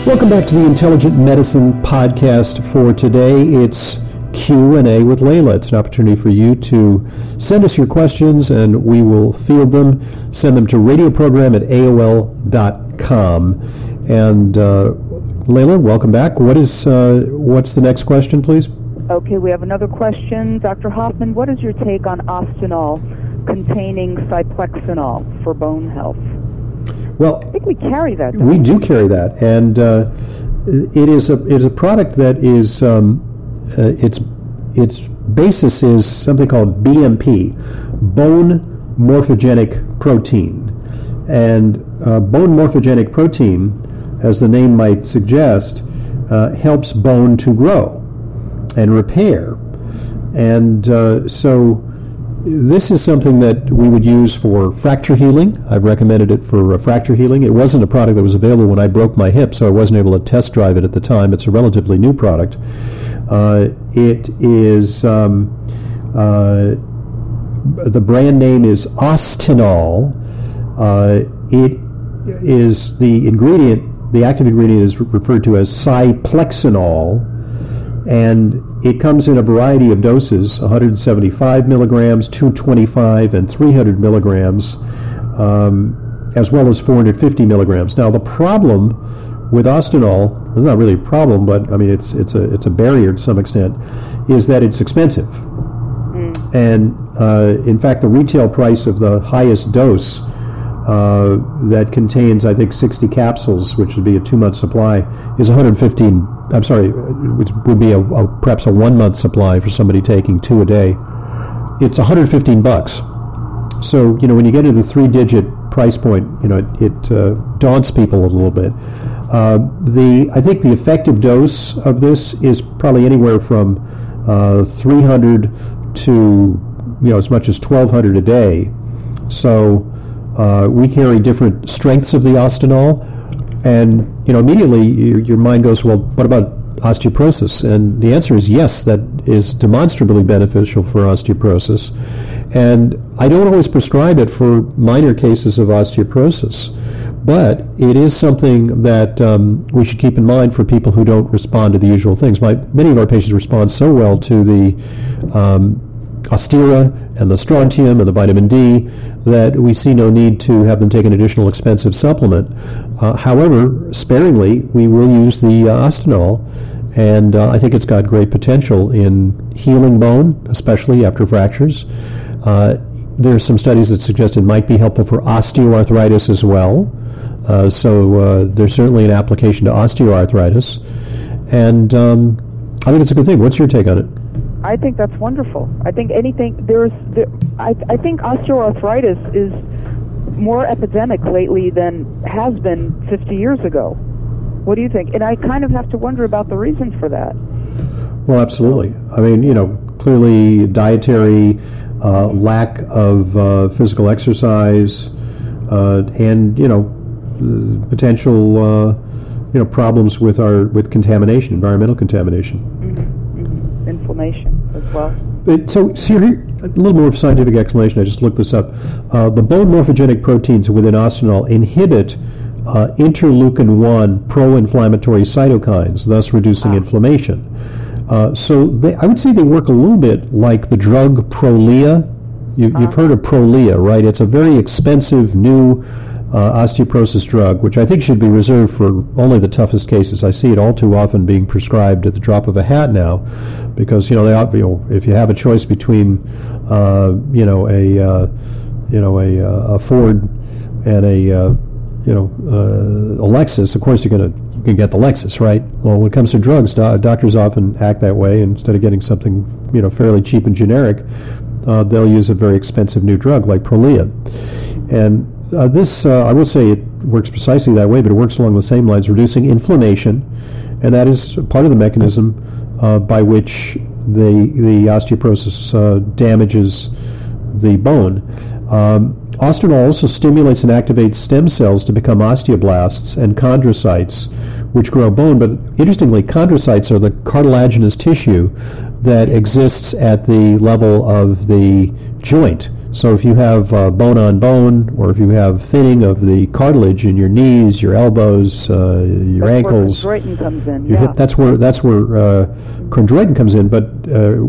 Welcome back to the Intelligent Medicine Podcast for today. It's Q&A with Layla. It's an opportunity for you to send us your questions and we will field them. Send them to radioprogram@aol.com. And Layla, welcome back. What's the next question, please? Okay, we have another question. Dr. Hoffman, what is your take on Ostanol containing cyplexinol for bone health? Well, I think we carry that. We do carry that, and it is a product that is its basis is something called BMP, bone morphogenic protein, and bone morphogenic protein, as the name might suggest, helps bone to grow and repair, and so. This is something that we would use for fracture healing. I've recommended it for fracture healing. It wasn't a product that was available when I broke my hip, so I wasn't able to test drive it at the time. It's a relatively new product. It is, the brand name is Ostanol. It is the ingredient, the active ingredient is referred to as cyplexinol, and it comes in a variety of doses, 175 milligrams, 225, and 300 milligrams, as well as 450 milligrams. Now, the problem with Ostanol, it's not really a problem, but I mean it's a barrier to some extent, is that it's expensive. And in fact, the retail price of the highest dose that contains, I think, 60 capsules, which would be a 2-month supply, is 115. I'm sorry, which would be perhaps a 1-month supply for somebody taking 2 a day. It's $115. So when you get to the 3-digit price point, it daunts people a little bit. I think the effective dose of this is probably anywhere from 300 to as much as 1,200 a day. So we carry different strengths of the Ostanol, and immediately your mind goes, well, what about osteoporosis? And the answer is yes, that is demonstrably beneficial for osteoporosis. And I don't always prescribe it for minor cases of osteoporosis, but it is something that we should keep in mind for people who don't respond to the usual things. Many of our patients respond so well to the Ostera and the strontium and the vitamin D that we see no need to have them take an additional expensive supplement. However, sparingly, we will use the Ostanol, and I think it's got great potential in healing bone, especially after fractures. There are some studies that suggest it might be helpful for osteoarthritis as well. So there's certainly an application to osteoarthritis, and I think it's a good thing. What's your take on it? I think that's wonderful. I think I think osteoarthritis is more epidemic lately than has been 50 years ago. What do you think? And I kind of have to wonder about the reason for that. Well, absolutely. I mean, clearly dietary, lack of physical exercise, and potential problems with contamination, environmental contamination. Inflammation as well. So here, a little more scientific explanation. I just looked this up. The bone morphogenic proteins within Ostanol inhibit interleukin-1 pro-inflammatory cytokines, thus reducing inflammation. So I would say they work a little bit like the drug Prolia. You've heard of Prolia, right? It's a very expensive new osteoporosis drug, which I think should be reserved for only the toughest cases. I see it all too often being prescribed at the drop of a hat now, because if you have a choice between a Ford and a Lexus, of course you can get the Lexus, right? Well, when it comes to drugs, doctors often act that way. Instead of getting something fairly cheap and generic, they'll use a very expensive new drug like Prolia, and this, I will say it works precisely that way, but it works along the same lines, reducing inflammation, and that is part of the mechanism by which the osteoporosis damages the bone. Ostanol also stimulates and activates stem cells to become osteoblasts and chondrocytes, which grow bone. But interestingly, chondrocytes are the cartilaginous tissue that exists at the level of the joint. So if you have bone on bone, or if you have thinning of the cartilage in your knees, your elbows, your ankles, where chondroitin comes in. your hip, that's where chondroitin comes in. But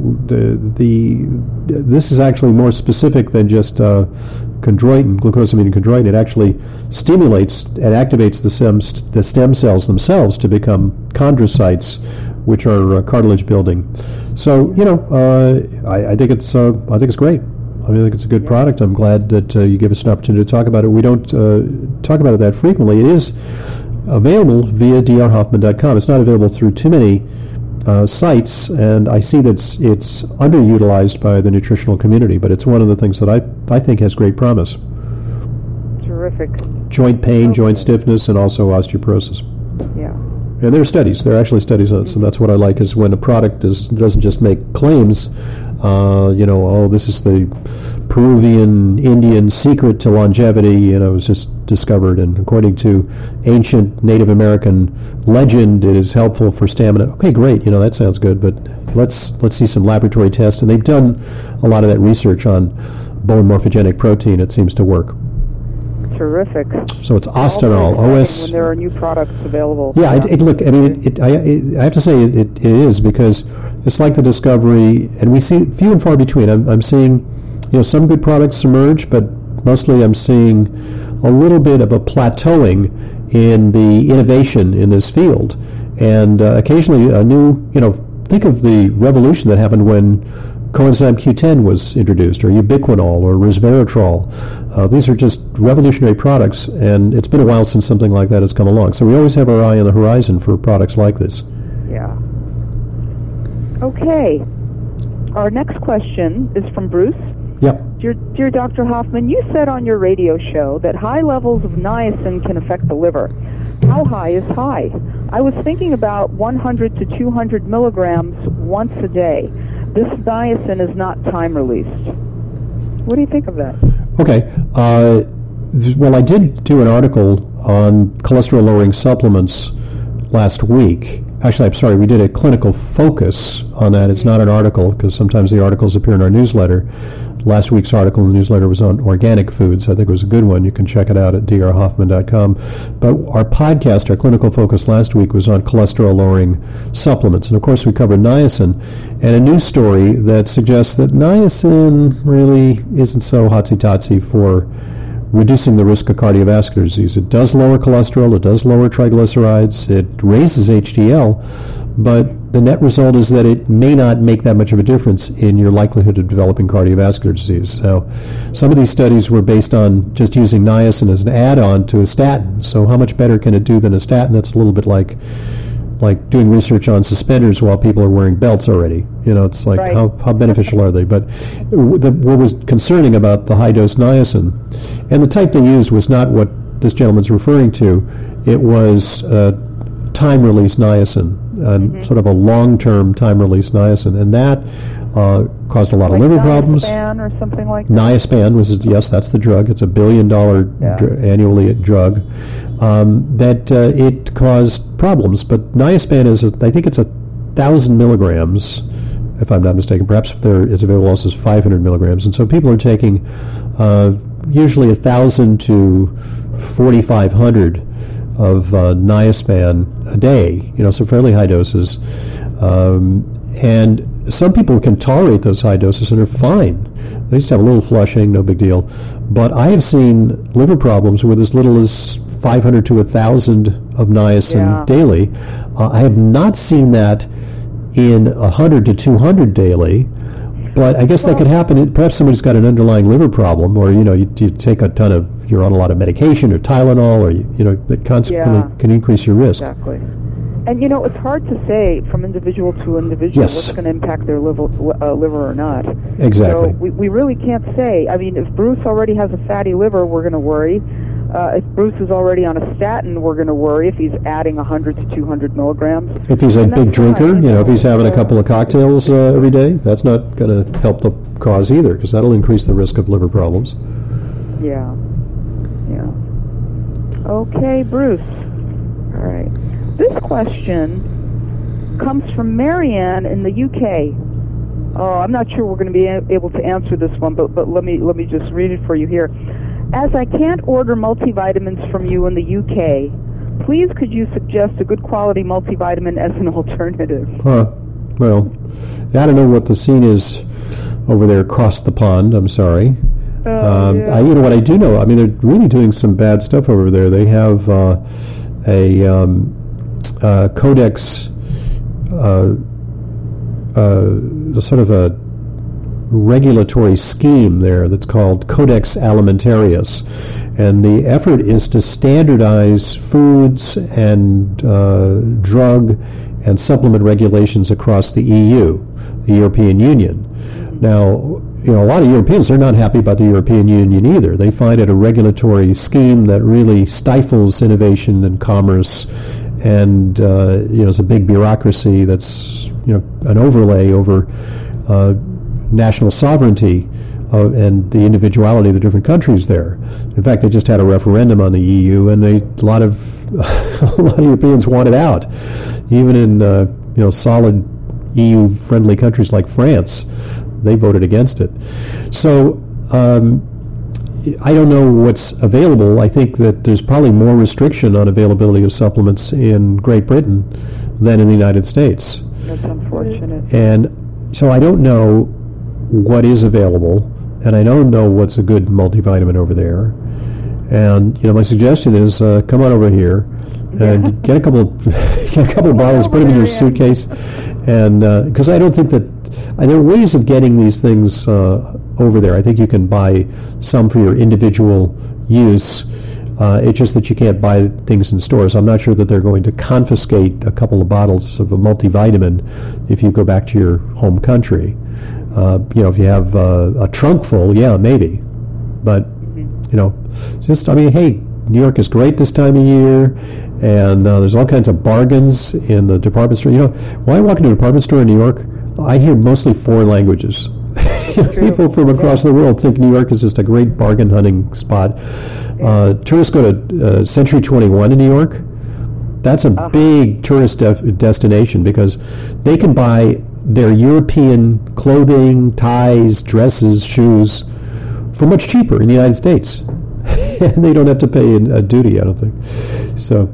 this is actually more specific than just chondroitin, glucosamine chondroitin. It actually stimulates and activates the stem cells themselves to become chondrocytes, which are cartilage building. So I think it's great. I think it's a good product. I'm glad that you give us an opportunity to talk about it. We don't talk about it that frequently. It is available via drhoffman.com. It's not available through too many sites, and I see that it's underutilized by the nutritional community, but it's one of the things that I think has great promise. Terrific. Joint pain, joint stiffness, and also osteoporosis. Yeah. And there are studies. There are actually studies on it, so that's what I like, is when a product doesn't just make claims, this is the Peruvian Indian secret to longevity, it was just discovered, and according to ancient Native American legend, it is helpful for stamina. Okay, great, that sounds good, but let's see some laboratory tests, and they've done a lot of that research on bone morphogenic protein. It seems to work. Terrific. So it's Ostenol, OS. When there are new products available. Yeah, I have to say it is, because it's like the discovery, and we see few and far between. I'm seeing, some good products emerge, but mostly I'm seeing a little bit of a plateauing in the innovation in this field, and occasionally a new, think of the revolution that happened when coenzyme Q10 was introduced, or ubiquinol, or resveratrol. These are just revolutionary products, and it's been a while since something like that has come along. So we always have our eye on the horizon for products like this. Yeah. Okay. Our next question is from Bruce. Yep. Dear Dr. Hoffman, you said on your radio show that high levels of niacin can affect the liver. How high is high? I was thinking about 100 to 200 milligrams once a day. This niacin is not time-released. What do you think of that? Okay. Well, I did do an article on cholesterol-lowering supplements last week. Actually, I'm sorry, we did a clinical focus on that. It's not an article, because sometimes the articles appear in our newsletter. Last week's article in the newsletter was on organic foods. I think it was a good one. You can check it out at drhoffman.com. But our podcast, our clinical focus last week, was on cholesterol-lowering supplements. And, of course, we covered niacin, and a news story that suggests that niacin really isn't so hotsy-totsy for reducing the risk of cardiovascular disease. It does lower cholesterol, it does lower triglycerides, it raises HDL, but the net result is that it may not make that much of a difference in your likelihood of developing cardiovascular disease. So some of these studies were based on just using niacin as an add-on to a statin. So how much better can it do than a statin? That's a little bit like doing research on suspenders while people are wearing belts already. It's like, right. How beneficial are they? But what was concerning about the high-dose niacin, and the type they used was not what this gentleman's referring to. It was time-release niacin, sort of a long-term time-release niacin, and that caused a lot of liver problems. Niaspan or something like that? Niaspan was, yes, that's the drug. It's $1 billion annually drug. That it caused problems, but niaspan is, I think it's 1,000 milligrams, if I'm not mistaken. Perhaps if it's available also as 500 milligrams, and so people are taking usually 1,000 to 4,500 of niaspan a day. So fairly high doses, and some people can tolerate those high doses and are fine. They just have a little flushing, no big deal. But I have seen liver problems with as little as 500 to 1,000 of niacin daily. I have not seen that in 100 to 200 daily, but I guess that could happen. Perhaps somebody's got an underlying liver problem, or you take you're on a lot of medication or Tylenol, or that consequently can increase your risk. Exactly. And it's hard to say from individual to individual what's going to impact their liver or not. Exactly. So we really can't say. I mean, if Bruce already has a fatty liver, we're going to worry. If Bruce is already on a statin, we're going to worry if he's adding 100 to 200 milligrams. If he's a big drinker, if he's having a couple of cocktails every day, that's not going to help the cause either, because that'll increase the risk of liver problems. Yeah. Okay, Bruce. All right. This question comes from Marianne in the UK. Oh, I'm not sure we're going to be able to answer this one, but let me just read it for you here. As I can't order multivitamins from you in the UK, please could you suggest a good quality multivitamin as an alternative? Well, I don't know what the scene is over there across the pond. I'm sorry. Yeah. You know what I do know? I mean, they're really doing some bad stuff over there. They have a Codex, sort of a regulatory scheme there that's called Codex Alimentarius, and the effort is to standardize foods and drug and supplement regulations across the EU, the European Union. Now, you know, a lot of Europeans are not happy about the European Union either. They find it a regulatory scheme that really stifles innovation and commerce, and you know, it's a big bureaucracy that's, you know, an overlay over national sovereignty and the individuality of the different countries there. In fact, they just had a referendum on the EU, and a lot of Europeans want it out. Even in you know, solid EU-friendly countries like France, they voted against it. So I don't know what's available. I think that there's probably more restriction on availability of supplements in Great Britain than in the United States. That's unfortunate. And so I don't know what is available, and I don't know what's a good multivitamin over there. And, you know, my suggestion is come on over here and get a couple of bottles, put them in your suitcase, and because I don't think that there are ways of getting these things over there. I think you can buy some for your individual use. It's just that you can't buy things in stores. I'm not sure that they're going to confiscate a couple of bottles of a multivitamin if you go back to your home country. You know, if you have a trunk full, yeah, maybe. But, you know, just, I mean, hey, New York is great this time of year, and there's all kinds of bargains in the department store. You know, when I walk into a department store in New York, I hear mostly foreign languages. People from across the world think New York is just a great bargain hunting spot. Tourists go to Century 21 in New York. That's a big tourist destination because they can buy their European clothing, ties, dresses, shoes for much cheaper in the United States. And they don't have to pay a duty, I don't think. So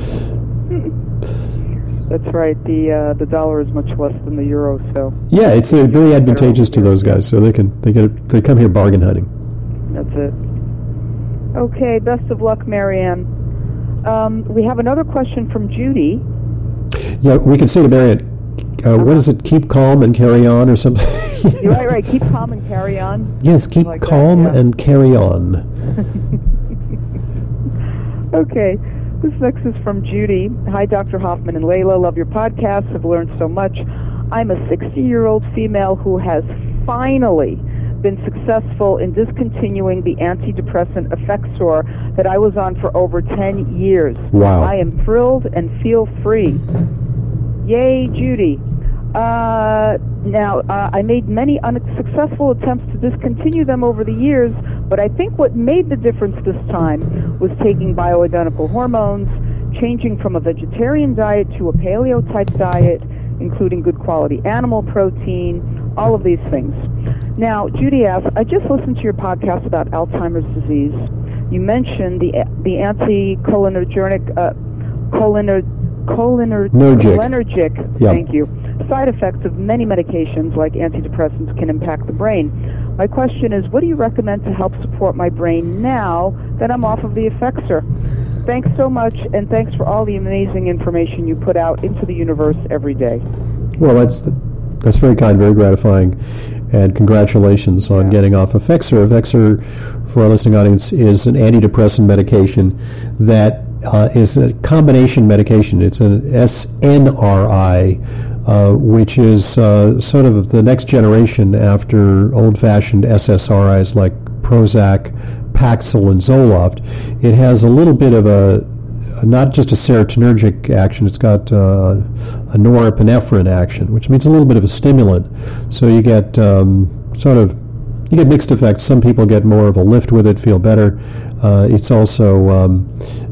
that's right. The dollar is much less than the euro, so yeah, it's very advantageous to those guys. So they come here bargain hunting. That's it. Okay, best of luck, Marianne. We have another question from Judy. Yeah, we can say to Marianne, what is it? Keep calm and carry on, or something. You're right. Keep calm and carry on. Yes, keep like calm and carry on. Okay. This next is from Judy. Hi, Dr. Hoffman and Layla. Love your podcast. Have learned so much. I'm a 60-year-old female who has finally been successful in discontinuing the antidepressant Effexor that I was on for over 10 years. Wow. I am thrilled and feel free. Yay, Judy. Now, I made many unsuccessful attempts to discontinue them over the years, but I think what made the difference this time was taking bioidentical hormones, changing from a vegetarian diet to a paleo-type diet, including good quality animal protein, all of these things. Now, Judy asks, I just listened to your podcast about Alzheimer's disease. You mentioned the anticholinergic, cholinergic, yep. Thank you, side effects of many medications like antidepressants can impact the brain. My question is, what do you recommend to help support my brain now that I'm off of the Effexor? Thanks so much, and thanks for all the amazing information you put out into the universe every day. Well, that's very kind, very gratifying, and congratulations on getting off Effexor. Effexor, for our listening audience, is an antidepressant medication that is a combination medication. It's an SNRI, which is sort of the next generation after old-fashioned SSRIs like Prozac, Paxil, and Zoloft. It has a little bit of not just a serotonergic action, it's got a norepinephrine action, which means a little bit of a stimulant. So you get you get mixed effects. Some people get more of a lift with it, feel better. It's also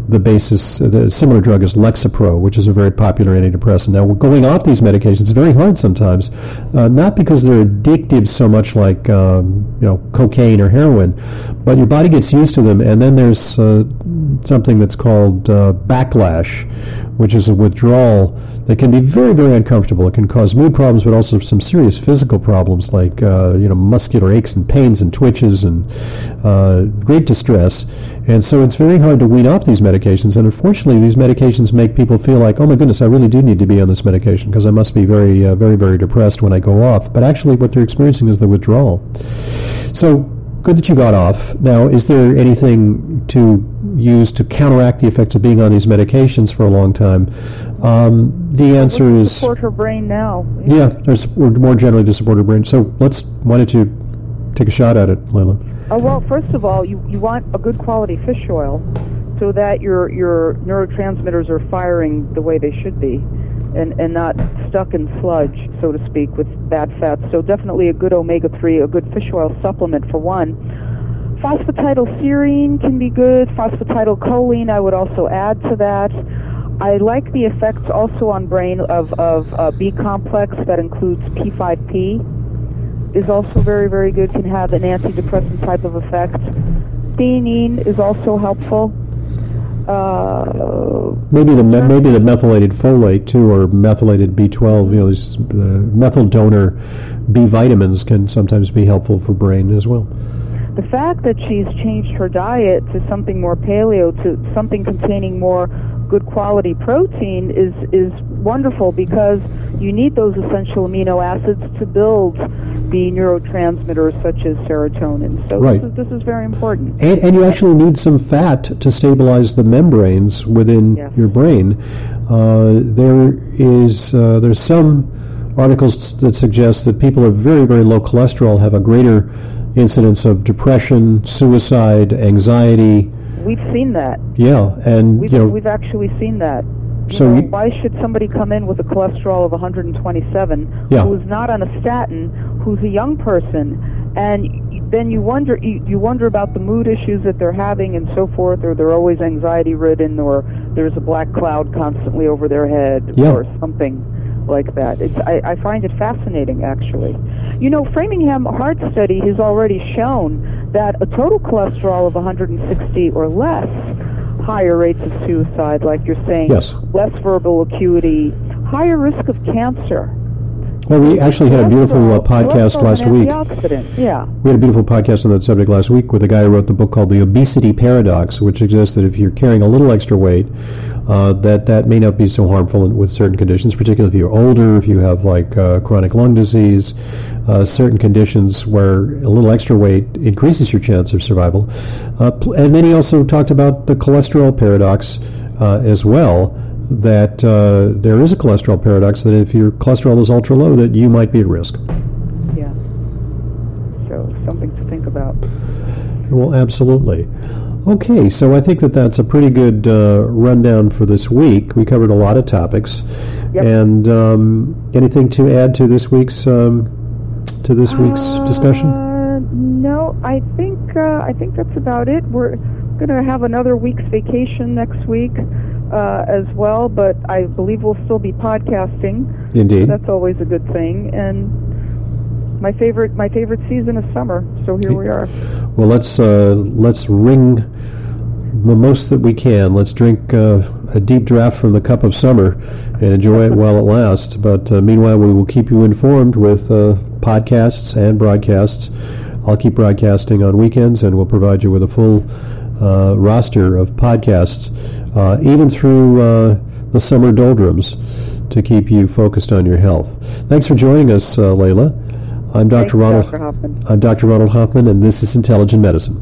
the basis. The similar drug is Lexapro, which is a very popular antidepressant. Now, going off these medications is very hard sometimes, not because they're addictive so much like cocaine or heroin, but your body gets used to them, and then there's something that's called backlash, which is a withdrawal that can be very, very uncomfortable. It can cause mood problems, but also some serious physical problems like muscular aches and pains and twitches and great distress. And so it's very hard to wean off these medications. And unfortunately, these medications make people feel like, oh my goodness, I really do need to be on this medication because I must be very, very, very depressed when I go off. But actually, what they're experiencing is the withdrawal. So good that you got off. Now, is there anything to use to counteract the effects of being on these medications for a long time? The answer is support her brain now. Yeah, or more generally to support her brain. So why don't you take a shot at it, Layla? Well, first of all, you want a good quality fish oil so that your neurotransmitters are firing the way they should be and not stuck in sludge, so to speak, with bad fats. So definitely a good omega-3, a good fish oil supplement for one. Phosphatidylserine can be good. Phosphatidylcholine I would also add to that. I like the effects also on brain of B complex that includes P5P. Is also very, very good, can have an antidepressant type of effect. Theanine is also helpful. Maybe the methylated folate too, or methylated B12. These methyl donor B vitamins can sometimes be helpful for brain as well. The fact that she's changed her diet to something more paleo, to something containing more good quality protein is wonderful, because you need those essential amino acids to build the neurotransmitters such as serotonin. So right. This is very important. And you actually need some fat to stabilize the membranes within your brain. There's some articles that suggest that people with very, very low cholesterol have a greater incidence of depression, suicide, anxiety. We've seen that. Yeah, and we've actually seen that. Why should somebody come in with a cholesterol of 127 who is not on a statin, who's a young person, and then you wonder about the mood issues that they're having and so forth, or they're always anxiety ridden, or there's a black cloud constantly over their head, or something like that. I find it fascinating, actually. Framingham Heart Study has already shown that a total cholesterol of 160 or less, higher rates of suicide, like you're saying, less verbal acuity, higher risk of cancer. Well, we actually had a beautiful podcast last week. Yeah. We had a beautiful podcast on that subject last week with a guy who wrote the book called The Obesity Paradox, which suggests that if you're carrying a little extra weight, that may not be so harmful with certain conditions, particularly if you're older, if you have chronic lung disease, certain conditions where a little extra weight increases your chance of survival. And then he also talked about the cholesterol paradox as well, that there is a cholesterol paradox, that if your cholesterol is ultra low, that you might be at risk. Yeah. So something to think about. Well, absolutely. Okay, so I think that's a pretty good rundown for this week. We covered a lot of topics. Yep. And anything to add to this week's discussion? No, I think that's about it. We're going to have another week's vacation next week as well, but I believe we'll still be podcasting. Indeed. So that's always a good thing. And my favorite season is summer. So here we are. Well, let's wring the most that we can. Let's drink a deep draft from the cup of summer and enjoy it while it lasts. But meanwhile, we will keep you informed with podcasts and broadcasts. I'll keep broadcasting on weekends, and we'll provide you with a full roster of podcasts, even through the summer doldrums, to keep you focused on your health. Thanks for joining us, Layla. I'm Dr. Ronald Hoffman, and this is Intelligent Medicine.